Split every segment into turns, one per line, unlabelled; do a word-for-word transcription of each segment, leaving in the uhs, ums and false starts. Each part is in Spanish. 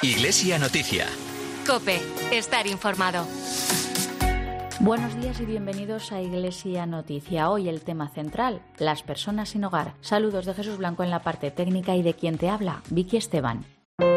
Iglesia Noticia.
COPE. Estar informado.
Buenos días y bienvenidos a Iglesia Noticia. Hoy el tema central, las personas sin hogar. Saludos de Jesús Blanco en la parte técnica y de quien te habla, Vicky Esteban.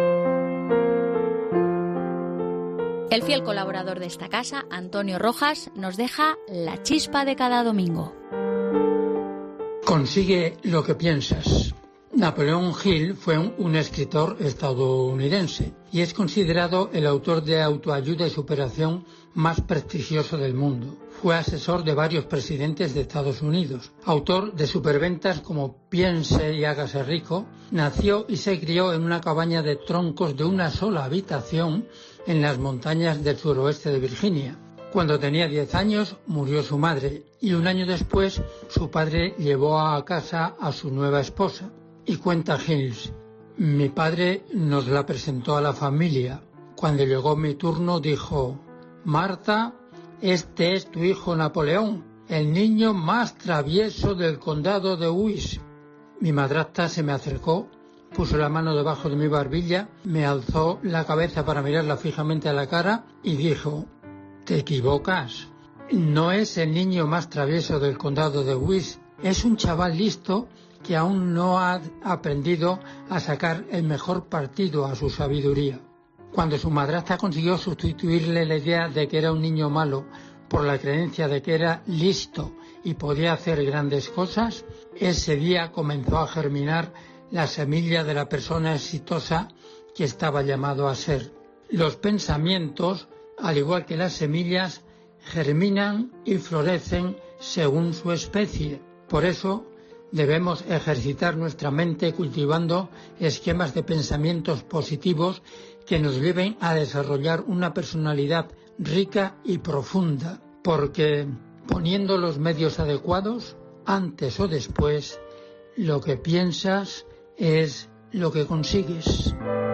El fiel colaborador de esta casa, Antonio Rojas, nos deja la chispa de cada domingo.
Consigue lo que piensas. Napoleón Hill fue un, un escritor estadounidense y es considerado el autor de autoayuda y superación más prestigioso del mundo. Fue asesor de varios presidentes de Estados Unidos. Autor de superventas como Piense y hágase rico, nació y se crió en una cabaña de troncos de una sola habitación en las montañas del suroeste de Virginia. Cuando tenía diez años murió su madre y un año después su padre llevó a casa a su nueva esposa. Y cuenta Hills, mi padre nos la presentó a la familia. Cuando llegó mi turno dijo, Marta, este es tu hijo Napoleón, el niño más travieso del condado de Uis. Mi madrastra se me acercó, puso la mano debajo de mi barbilla, me alzó la cabeza para mirarla fijamente a la cara y dijo, te equivocas, no es el niño más travieso del condado de Uis, es un chaval listo que aún no ha aprendido a sacar el mejor partido a su sabiduría. Cuando su madrastra consiguió sustituirle la idea de que era un niño malo por la creencia de que era listo y podía hacer grandes cosas, ese día comenzó a germinar la semilla de la persona exitosa que estaba llamado a ser. Los pensamientos, al igual que las semillas, germinan y florecen según su especie. Por eso, debemos ejercitar nuestra mente cultivando esquemas de pensamientos positivos que nos lleven a desarrollar una personalidad rica y profunda, porque poniendo los medios adecuados, antes o después, lo que piensas es lo que consigues.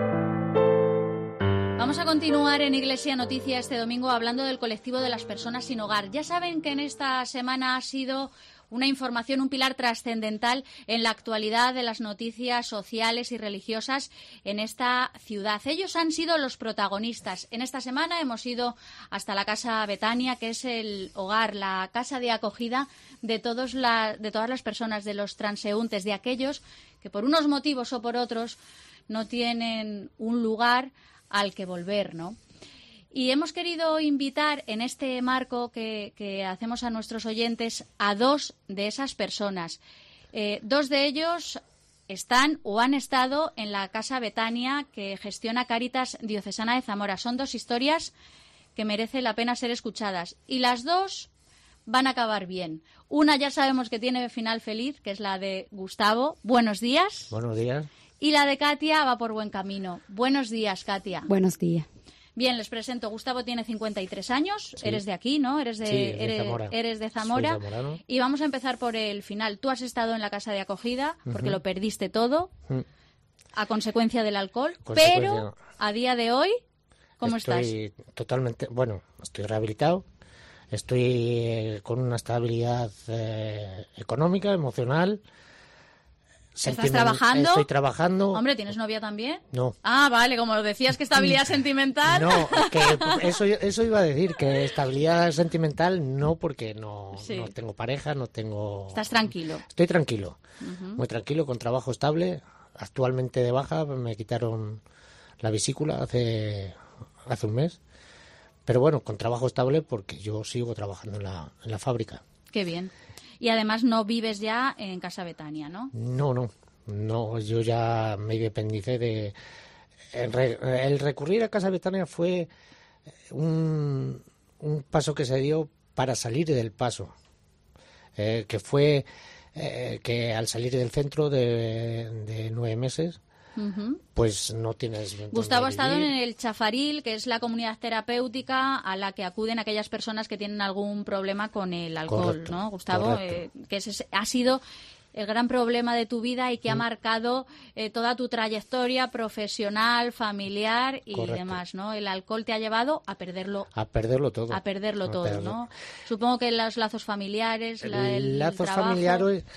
Vamos a continuar en Iglesia Noticia este domingo hablando del colectivo de las personas sin hogar. Ya saben que en esta semana ha sido una información, un pilar trascendental en la actualidad de las noticias sociales y religiosas en esta ciudad. Ellos han sido los protagonistas. En esta semana hemos ido hasta la Casa Betania, que es el hogar, la casa de acogida de, todos la, de todas las personas, de los transeúntes, de aquellos que por unos motivos o por otros no tienen un lugar al que volver, ¿no? Y hemos querido invitar en este marco que, que hacemos a nuestros oyentes a dos de esas personas. Eh, dos de ellos están o han estado en la Casa Betania que gestiona Cáritas Diocesana de Zamora. Son dos historias que merece la pena ser escuchadas. Y las dos van a acabar bien. Una ya sabemos que tiene final feliz, que es la de Gustavo. Buenos días.
Buenos días. Y
la de Katia va por buen camino. Buenos días, Katia.
Buenos días.
Bien, les presento. Gustavo tiene cincuenta y tres años. Sí. Eres de aquí, ¿no? Eres de,
sí, de
eres,
Zamora.
Eres de Zamora.
Soy
y vamos a empezar por el final. Tú has estado en la casa de acogida porque uh-huh. lo perdiste todo uh-huh. a consecuencia del alcohol. Consecuencia... Pero a día de hoy, ¿cómo
estoy
estás?
Totalmente, bueno, estoy rehabilitado. Estoy eh, con una estabilidad eh, económica, emocional.
¿Estás trabajando?
Estoy trabajando.
Hombre, ¿tienes novia también?
No.
Ah, vale, como lo decías, que estabilidad sentimental.
No, que eso, eso iba a decir, que estabilidad sentimental no, porque no, sí. no tengo pareja, no tengo...
¿Estás tranquilo?
Estoy tranquilo, uh-huh. muy tranquilo, con trabajo estable. Actualmente de baja, me quitaron la vesícula hace, hace un mes. Pero bueno, con trabajo estable porque yo sigo trabajando en la, en la fábrica.
Qué bien. Y además no vives ya en Casa Betania, ¿no?
No, no. No, yo ya me independicé de... El, re... el recurrir a Casa Betania fue un, un paso que se dio para salir del paso. Eh, que fue eh, que al salir del centro de, de nueve meses... Uh-huh. Pues no tienes...
Gustavo ha estado en el Chafaril, que es la comunidad terapéutica a la que acuden aquellas personas que tienen algún problema con el alcohol,
correcto,
¿no, Gustavo? Eh, que ese ha sido el gran problema de tu vida y que mm. ha marcado eh, toda tu trayectoria profesional, familiar y correcto. Demás, ¿no? El alcohol te ha llevado a perderlo.
A perderlo todo.
A perderlo
a
todo,
perderlo.
¿no? Supongo que los lazos familiares, la, el
lazos
trabajo...
familiares...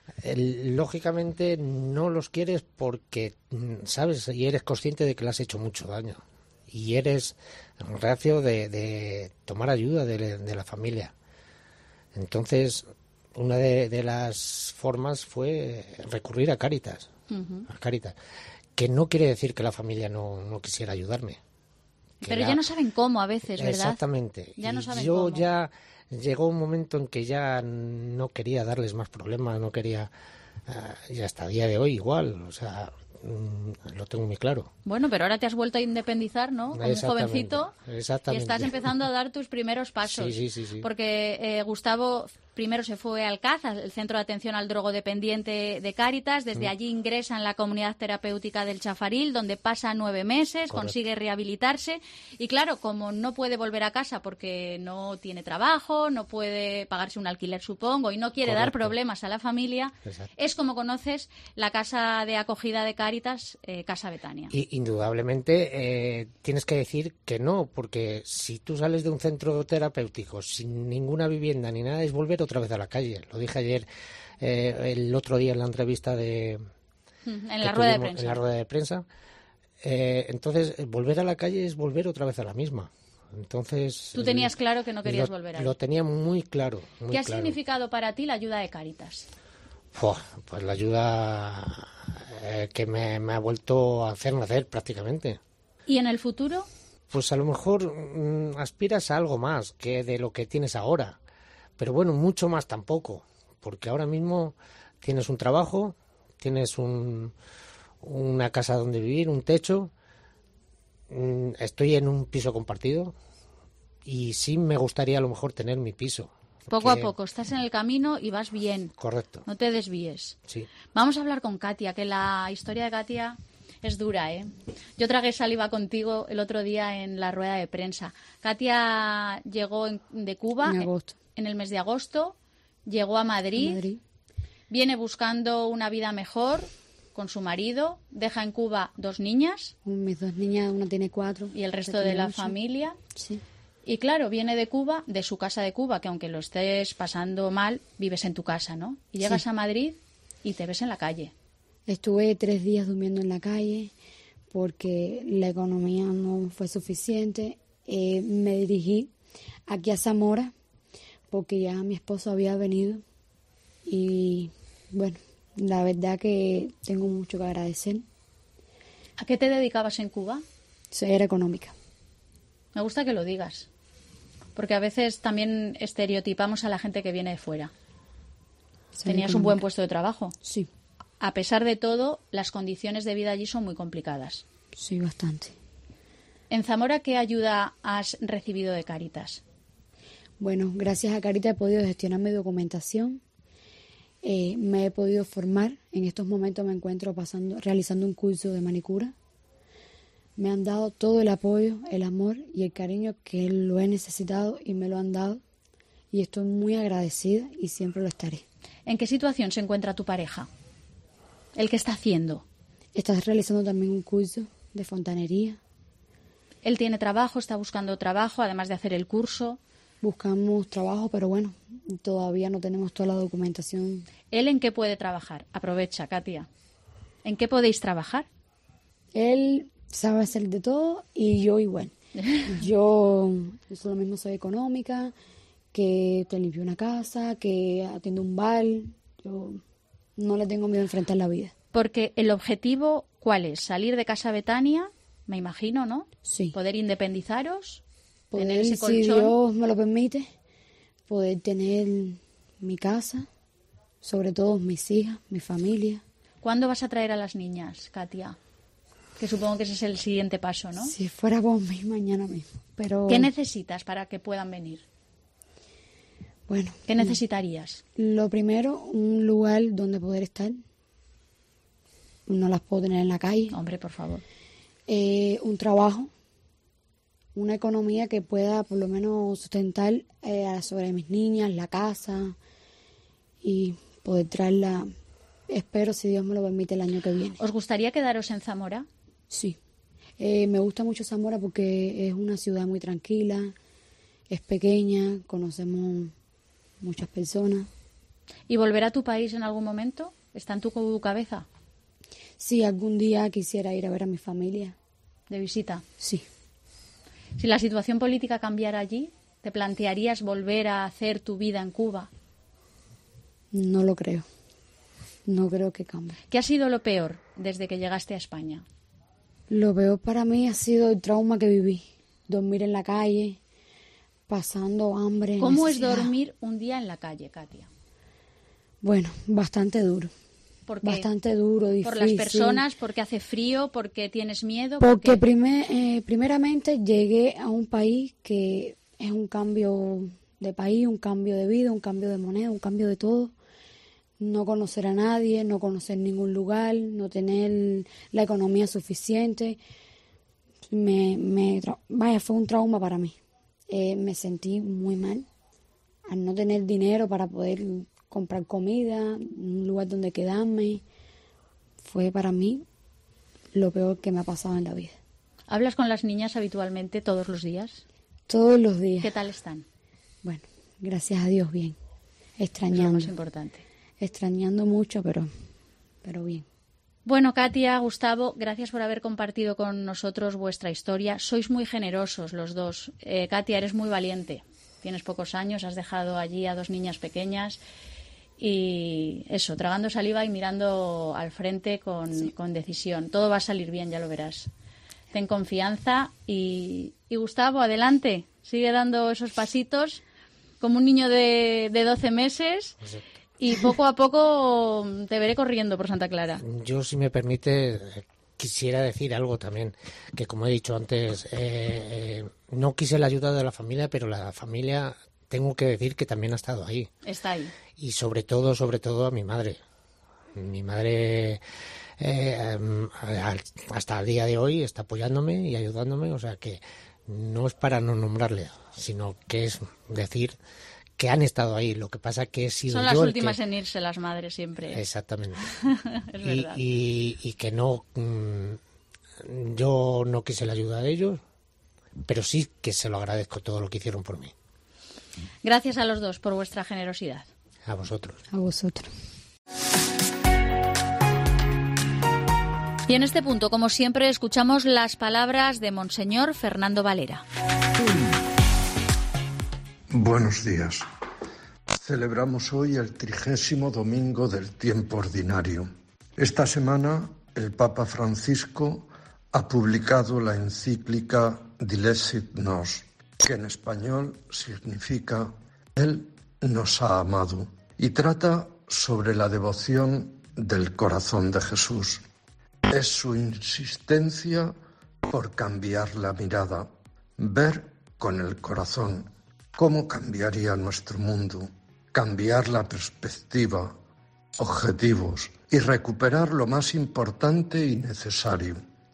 El, lógicamente no los quieres porque, sabes, y eres consciente de que le has hecho mucho daño. Y eres reacio de, de tomar ayuda de, de la familia. Entonces, una de, de las formas fue recurrir a Cáritas. Uh-huh. A Cáritas. Que no quiere decir que la familia no, no quisiera ayudarme.
Pero la... ya no saben cómo a veces, ¿verdad?
Exactamente.
Ya no saben
yo
cómo.
ya llegó un momento en que ya no quería darles más problemas, no quería... Uh, y hasta el día de hoy igual, o sea... lo tengo muy claro.
Bueno, pero ahora te has vuelto a independizar, ¿no? Como un jovencito.
Exactamente.
Y estás empezando a dar tus primeros pasos.
Sí, sí, sí, sí.
Porque eh, Gustavo primero se fue al C A Z, el Centro de Atención al Drogodependiente de Cáritas. Desde mm. allí ingresa en la comunidad terapéutica del Chafaril, donde pasa nueve meses, Correcto. Consigue rehabilitarse. Y claro, como no puede volver a casa porque no tiene trabajo, no puede pagarse un alquiler, supongo, y no quiere Correcto. Dar problemas a la familia, Exacto. Es como conoces la casa de acogida de Cáritas, eh, Casa Betania.
Y, indudablemente eh, tienes que decir que no, porque si tú sales de un centro terapéutico sin ninguna vivienda ni nada, es volver otra vez a la calle. Lo dije ayer, eh, el otro día en la entrevista de...
En la rueda de prensa.
En la rueda de prensa. Eh, entonces, volver a la calle es volver otra vez a la misma. Entonces...
Tú tenías claro que no querías
lo,
volver a
Lo tenía muy claro. Muy
¿Qué ha
claro.
significado para ti la ayuda de Cáritas?
Pues, pues la ayuda eh, que me, me ha vuelto a hacer nacer prácticamente.
¿Y en el futuro?
Pues a lo mejor mmm, aspiras a algo más que de lo que tienes ahora. Pero bueno, mucho más tampoco. Porque ahora mismo tienes un trabajo, tienes un, una casa donde vivir, un techo. Mmm, estoy en un piso compartido y sí me gustaría a lo mejor tener mi piso.
Poco a poco, estás en el camino y vas bien.
Correcto.
No te desvíes.
Sí.
Vamos a hablar con Katia, que la historia de Katia es dura, ¿eh? Yo tragué saliva contigo el otro día en la rueda de prensa. Katia llegó en, de Cuba
en, agosto.
en el mes de agosto, llegó a Madrid,
a Madrid,
viene buscando una vida mejor con su marido, deja en Cuba dos niñas.
Mis dos niñas, una tiene cuatro.
Y el resto de la ocho. Familia.
Sí.
Y claro, viene de Cuba, de su casa de Cuba, que aunque lo estés pasando mal, vives en tu casa, ¿no? Y llegas sí. a Madrid y te ves en la calle.
Estuve tres días durmiendo en la calle porque la economía no fue suficiente. Eh, me dirigí aquí a Zamora porque ya mi esposo había venido. Y bueno, la verdad que tengo mucho que agradecer.
¿A qué te dedicabas en Cuba?
Soy era económica.
Me gusta que lo digas, porque a veces también estereotipamos a la gente que viene de fuera.
Soy
¿Tenías
económica.
Un buen puesto de trabajo?
Sí.
A pesar de todo, las condiciones de vida allí son muy complicadas.
Sí, bastante.
En Zamora, ¿qué ayuda has recibido de Cáritas?
Bueno, gracias a Cáritas he podido gestionar mi documentación, eh, me he podido formar. En estos momentos me encuentro pasando, realizando un curso de manicura. Me han dado todo el apoyo, el amor y el cariño que lo he necesitado y me lo han dado. Y estoy muy agradecida y siempre lo estaré.
¿En qué situación se encuentra tu pareja? ¿El qué está haciendo?
Estás realizando también un curso de fontanería.
Él tiene trabajo, está buscando trabajo, además de hacer el curso.
Buscamos trabajo, pero bueno, todavía no tenemos toda la documentación.
¿Él en qué puede trabajar? Aprovecha, Katia. ¿En qué podéis trabajar?
Él sabe hacer de todo y yo igual. Yo, yo lo mismo soy económica, que te limpio una casa, que atiendo un bar. Yo no le tengo miedo a enfrentar la vida.
Porque el objetivo, ¿cuál es? ¿Salir de Casa Betania? Me imagino, ¿no?
Sí.
¿Poder independizaros?
Poder,
¿Tener ese colchón?
si Dios me lo permite, poder tener mi casa, sobre todo mis hijas, mi familia.
¿Cuándo vas a traer a las niñas, Katia? Que supongo que ese es el siguiente paso, ¿no?
Si fuera por mí, mañana mismo. Pero
¿qué necesitas para que puedan venir?
Bueno.
¿Qué necesitarías?
Lo primero, un lugar donde poder estar. No las puedo tener en la calle.
Hombre, por favor.
Eh, un trabajo. Una economía que pueda por lo menos sustentar eh, sobre mis niñas, la casa. Y poder traerla, espero, si Dios me lo permite, el año que viene.
¿Os gustaría quedaros en Zamora?
Sí. Eh, me gusta mucho Zamora porque es una ciudad muy tranquila, es pequeña, conocemos muchas personas.
¿Y volver a tu país en algún momento? ¿Está en tu cabeza?
Sí, algún día quisiera ir a ver a mi familia.
¿De visita?
Sí.
Si la situación política cambiara allí, ¿te plantearías volver a hacer tu vida en Cuba?
No lo creo. No creo que cambie.
¿Qué ha sido lo peor desde que llegaste a España?
Lo peor para mí ha sido el trauma que viví. Dormir en la calle, pasando hambre.
¿Cómo
necesidad.
es dormir un día en la calle, Katia?
Bueno, bastante duro.
¿Por qué?
Bastante duro, difícil.
¿Por las personas? ¿Porque hace frío? ¿Porque tienes miedo?
Porque primer, eh, primeramente llegué a un país que es un cambio de país, un cambio de vida, un cambio de moneda, un cambio de todo. No conocer a nadie, no conocer ningún lugar, no tener la economía suficiente. Me, me vaya, fue un trauma para mí. Eh, me sentí muy mal al no tener dinero para poder comprar comida, un lugar donde quedarme. Fue para mí lo peor que me ha pasado en la vida.
¿Hablas con las niñas habitualmente todos los días?
Todos los días.
¿Qué tal están?
Bueno, gracias a Dios bien. Extrañando.
Es lo más importante.
Extrañando mucho, pero, pero bien.
Bueno, Katia, Gustavo, gracias por haber compartido con nosotros vuestra historia. Sois muy generosos los dos. Eh, Katia, eres muy valiente. Tienes pocos años, has dejado allí a dos niñas pequeñas y eso, tragando saliva y mirando al frente con, sí. con decisión. Todo va a salir bien, ya lo verás. Ten confianza y, y Gustavo, adelante. Sigue dando esos pasitos como un niño de, de doce meses. Exacto. Y poco a poco te veré corriendo por Santa Clara.
Yo, si me permite, quisiera decir algo también, que como he dicho antes, eh, eh, no quise la ayuda de la familia, pero la familia, tengo que decir que también ha estado ahí.
Está ahí.
Y sobre todo, sobre todo a mi madre. Mi madre, eh, hasta el día de hoy, está apoyándome y ayudándome, o sea que no es para no nombrarle, sino que es decir que han estado ahí. Lo que pasa que he sido
Son
yo
las
el
últimas
que...
en irse las madres siempre.
Exactamente.
Es
y,
verdad.
Y, y que no... Mmm, yo no quise la ayuda de ellos, pero sí que se lo agradezco todo lo que hicieron por mí.
Gracias a los dos por vuestra generosidad.
A vosotros.
A vosotros.
Y en este punto, como siempre, escuchamos las palabras de Monseñor Fernando Valera.
Buenos días. Celebramos hoy el trigésimo domingo del tiempo ordinario. Esta semana el Papa Francisco ha publicado la encíclica Dilecit Nos, que en español significa Él nos ha amado, y trata sobre la devoción del corazón de Jesús. Es su insistencia por cambiar la mirada, ver con el corazón. ¿Cómo cambiaría nuestro mundo? Cambiar la perspectiva, objetivos y recuperar lo más importante y necesario,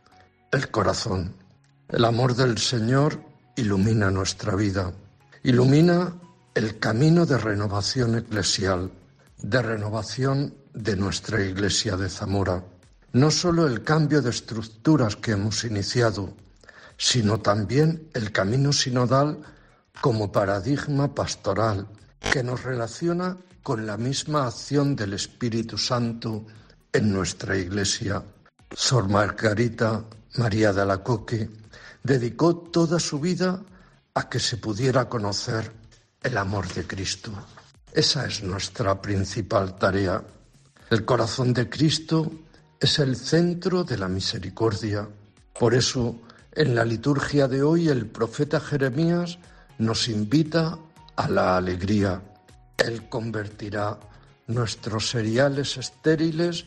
el corazón. El amor del Señor ilumina nuestra vida, ilumina el camino de renovación eclesial, de renovación de nuestra Iglesia de Zamora. No solo el cambio de estructuras que hemos iniciado, sino también el camino sinodal como paradigma pastoral que nos relaciona con la misma acción del Espíritu Santo en nuestra Iglesia. Sor Margarita María de Alacoque dedicó toda su vida a que se pudiera conocer el amor de Cristo. Esa es nuestra principal tarea. El corazón de Cristo es el centro de la misericordia. Por eso, en la liturgia de hoy, el profeta Jeremías nos invita a la alegría. Él convertirá nuestros cereales estériles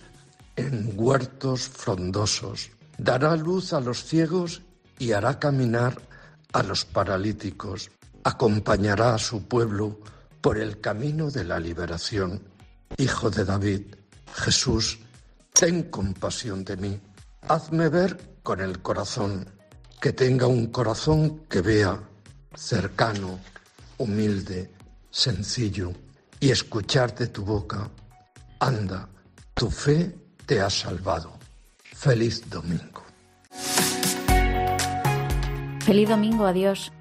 en huertos frondosos. Dará luz a los ciegos y hará caminar a los paralíticos. Acompañará a su pueblo por el camino de la liberación. Hijo de David, Jesús, ten compasión de mí. Hazme ver con el corazón, que tenga un corazón que vea, cercano, humilde, sencillo, y escuchar de tu boca, anda, tu fe te ha salvado. Feliz domingo.
Feliz domingo, adiós.